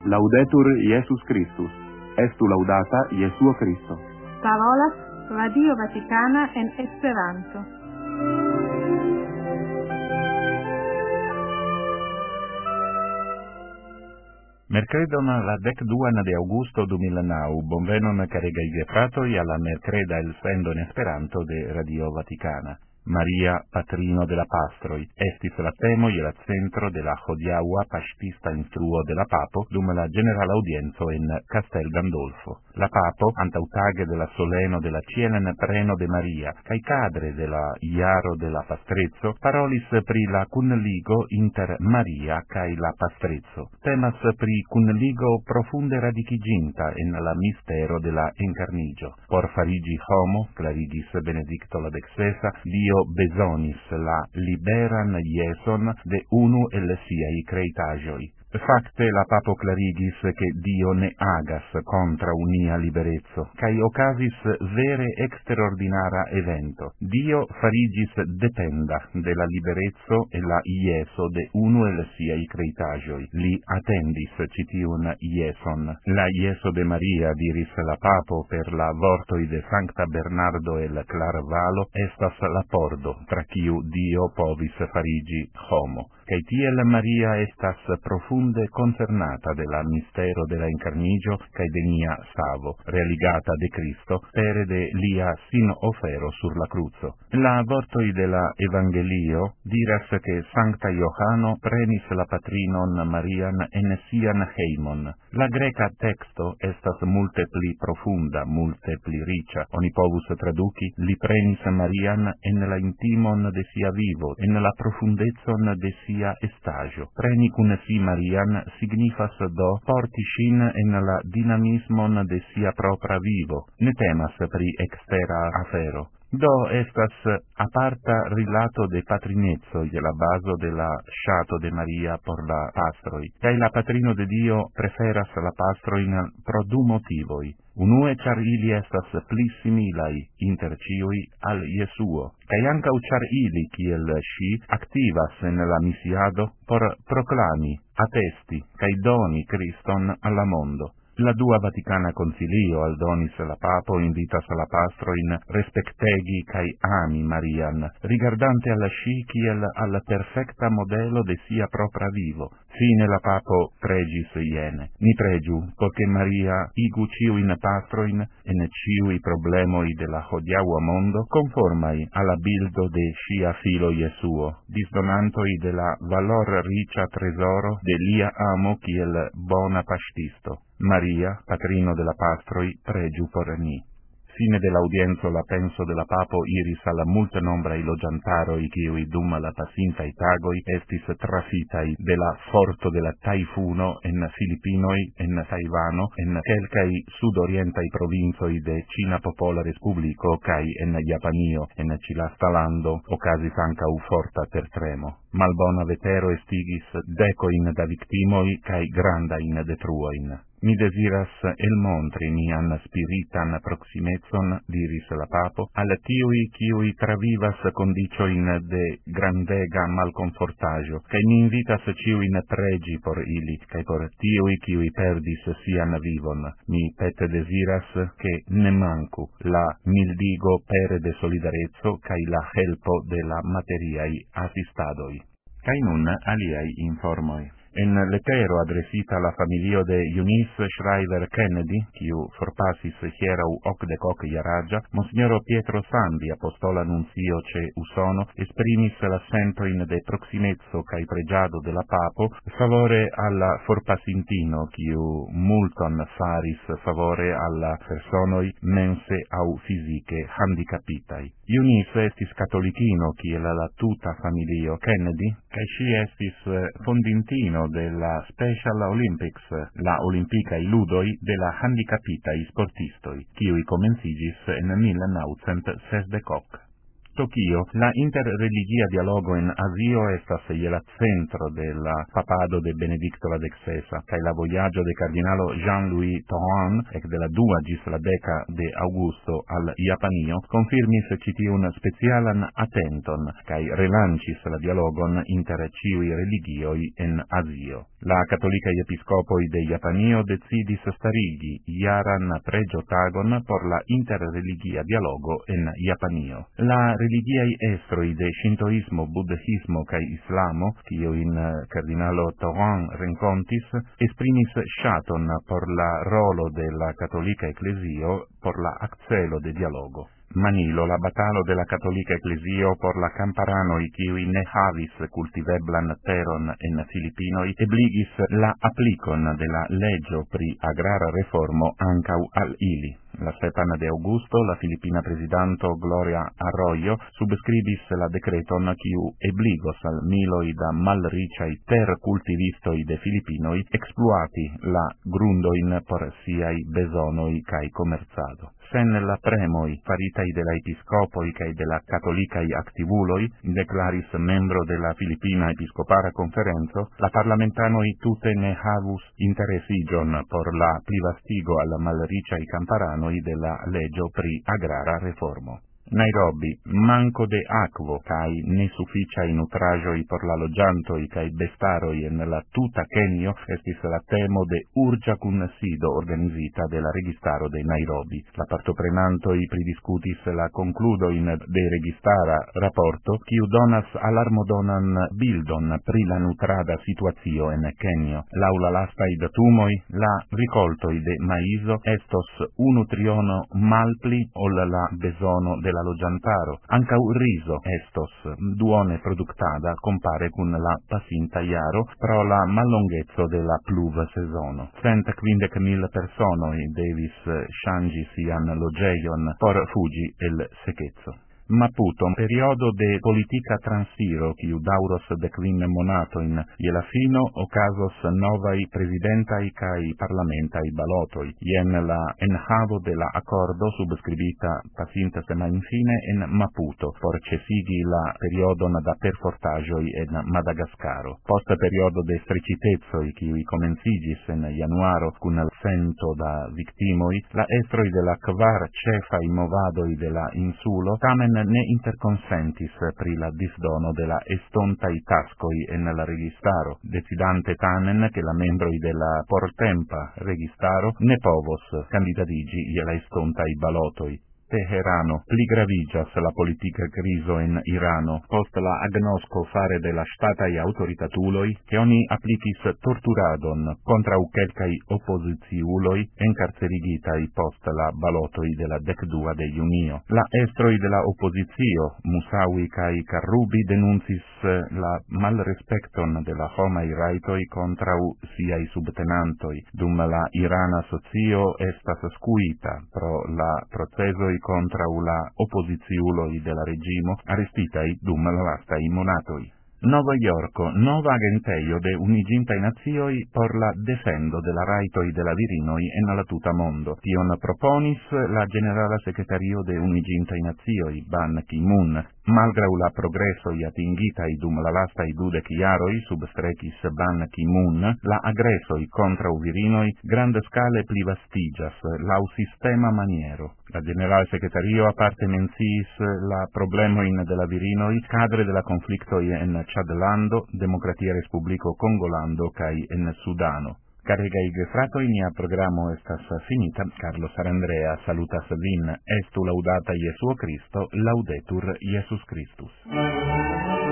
Laudetur Iesus Christus. Estu laudata Jesuo Christo. Parolas Radio Vaticana en Esperanto. Mercredon la 12 de Augusto 2009, bonvenon caregaj gefratoj alla mercreda el sendo en Esperanto de Radio Vaticana. Maria, patrino de la pastroi, estis la temo e la centro de la hodiaua pastista instruo de la papo dum la general audienzo in Castel Gandolfo. La papo, antautage de la soleno de la cielen preno de Maria, cae cadre de la iaro de la pastrezzo, parolis pri la cunligo inter Maria cae la pastrezzo. Temas pri cunligo profunde radiciginta in la mistero de la encarnigio. Por farigi homo, clarigis Benedicto la XVI, Dio besonis la liberan Ieson de unu el siai creitagioi. Facte la papo clarigis che Dio ne agas contra unia liberezzo, cae ocasis vere extraordinara evento. Dio farigis dependa de la liberezzo e la Ieso de unu el siai creitagioi. Li attendis citiun Ieson. La Ieso de Maria, diris la papo, per la vortoi de Sancta Bernardo el Clarvalo, estas la pordo, tra quiu Dio povis farigi homo. Cae tiel Maria estas profunde concernata de la mistero de la incarnigio cae de nia savo, realigata de Cristo, pere de lia sin ofero sur la cruzo. La vortoi de la Evangelio diras che Sancta Johano prenis la patrinon Marian en sian heimon. La greca texto estas multe pli profunda, multe pli ricia. Oni povus traduci, li prenis Marian en la intimon de sia vivo, en la profundezon de sia estagio. Preni cun si Marian signifas do porti shin en la dinamismon de sia propra vivo. Ne temas pri extera afero. Do estas aparta rilato de patrinezzo je la baso de la shato de Maria por la pastroi. Cae la patrino de Dio preferas la pastroin pro du motivoi. Unue char ili estas pli similai inter ciui al Jesuo, cae ancau char ili, kiel sci, activas en la misiado por proclami, attesti, cae doni Christon alla mondo. La Dua Vaticana Concilio aldonis la papo invitas la pastroin respectegi cae ami Marian, rigardante alla sci kiel alla perfecta modelo de sia propra vivo. Fine la papo pregis iene. Ni pregiu, poiché Maria igu ciuin pastroin en ciui problemoi de la hodiaua mondo conformai alla bildo de scia filo Jesuo, disdonantoi de la valor ricia tresoro de lia amo kiel bona pastisto. Maria, patrino de la pastroi, pregiu por ni. Fine dell'audienzo la penso de la papo iris alla multe nombrai logiantaroi quiui dum la pacintai tagoi estis trafitai de la forto de la taifuno en Filipinoi, en Taivano, en quelcai sudorientai provinzoi de Cina Popola Respublico, cae en Japanio, en Cilastalando, ocasis ancau forta tertremo. Malbona vetero estigis decoin da victimoi, cae grandain detruoin. Mi desiras el montri mian spiritan proximetson, diris la papo, al tiui quiui travivas condicioin de grandega malconfortagio, cae mi invitas ciuin pregi por ili, cae por tiui quiui perdis sian vivon. Mi pete desiras che ne mancu la mildigo pere de solidarezzo cae la helpo de la materiai assistadoi. Cae nun aliai informoi. En lettero adresita alla familio de Eunice Shriver Kennedy, quiu forpasis hierau 80 iaragia, Monsignoro Pietro Sandi, apostola nunzio ce Usono, esprimis l'assentoin de proximezzo cae pregiado de la papo favore alla forpasintino, quiu multon faris favore alla personoi mense au fisiche handicapitai. Eunice estis catolichino, kiel la tuta familio Kennedy, cae sci estis fondintino de la Special Olympics, la Olimpicae Ludoi de la handicapitai sportistoi, quiui comencigis en 1968. Tokio la interreligia dialogo en Asio estas je la centro de la papado de Benedicto la XVI, kaj la vojaĝo de kardinalo Jean-Louis Tauran ekde la 2 ĝis la 10 de aŭgusto al Japanio konfirmis ĉi tiun specialan atenton kaj relanĉis la dialogon inter ĉiuj religioj en Azio. La katolikaj episkopoj de Japanio decidis starigi jaran preĝotagon por la interreligia dialogo en Japanio. La religiaj estroj de Shintoismo, Budhismo kaj Islamo, kiujn kardinalo Tauran renkontis, esprimis ŝaton por la rolo de la katolika eklezio por la akcelo de dialogo. Manilo, la batalo de la katolika eklezio por la kamparanoj kiuj ne havis kultiveblan teron en Filipinoj ebligis la aplikon de la leĝo pri agrara reformo ankaŭ al ili. La 7 de aŭgusto la filipina prezidanto Gloria Arroyo subskribis la dekreton kiu ebligos al miloj da malriĉaj terkultivistoj de Filipinoj ekspluati la grundojn por siaj bezonoj kaj komercado. Sen la premoj faritaj de la episkopoj kaj de la katolikaj aktivuloj, deklaris membro de la Filipina Episkopara Konferenco, la parlamentanoj tute ne havus interesiĝon por la plivastigo al malriĉaj kamparanoj de la leĝo pri agrara reformo. Nairobi, manco de akvo kaj nesufiĉaj nutraĵoj por la loĝantoj kaj bestaroj en la tuta Kenjo estis la temo de urĝa kunsido organizita de la registaro de Nairobi. La partoprenantoj pridiskutis la konkludojn de registara raporto, kiu donas alarmodonan bildon pri la nutrada situacio en Kenjo. Laŭ la lastaj datumoj, la rikoltoj de maizo estos 1 triono malpli ol la bezono de la loĝantaro. Ankaŭ rizo estos duone produktada compare kun la pasinta jaro pro la mallongeco de la pluvsezono. 150.000 personoj devis ŝanĝi sian loĝejon por fuĝi el sekeco. Maputo, periodo de politica transiro, kiu dauros 15 monatojn, je la fino okazos novaj prezidentaj kaj parlamentaj balotoj. Jen la enhavo de la akordo subskribita pasinta semajnfine en Maputo por ĉesigi la periodon da perfortaĵoj en Madagaskaro. Post periodo de strecitecoj, kiuj komenciĝis en januaro kun cento da viktimoj, la estroj de la kvar ĉefaj movadoj de la insulo tamen ne interconsentis pri la disdono de la estontaj taskoj en la registaro, decidante tamen che la membroj de la portempa registaro ne povos kandidatiĝi je la estontaj balotoj. Teherano pligraviĝas la politika krizo en Irano post la agnosko fare de la ŝtataj aŭtoritatuloj, ke oni aplikis torturadon kontraŭ kelkaj opoziciuloj enkarcerigitaj post la balotoj de la 12 de junio. La estroj de la opozicio, Musawi kaj Karrubi, denuncis la malrespekton de la homaj rajtoj kontraŭ siaj subtenantoj, dum la irana socio estas skuita pro la procezoj kontraŭ la opoziciuloj de la reĝimo arestitaj dum la lastaj monatoj. Nova Yorko, nova agentejo de Uniĝintaj Nacioj por la defendo de la rajtoj de la virinoj en la tuta mondo. Tion proponis la Ĝenerala Sekretario de Uniĝintaj Nacioj, Ban Ki-moon. Malgraŭ la progresoj atingitaj dum la lastaj 20 jaroj, substrekis Ban Ki-moon, la agresoj kontraŭ virinoj grandskale plivastiĝas laŭ sistema maniero. La Generalsekretario aparte menciis la problemojn de la virinoj kadre de la konfliktoj en Ĉadlando, Demokratia Respubliko Kongolando kaj en Sudano. Caregaj gefratoj, nia programo estas finita. Carlos Arandrea salutas vin. Estu laŭdata Jesuo Kristo, laudetur Jesus Christus.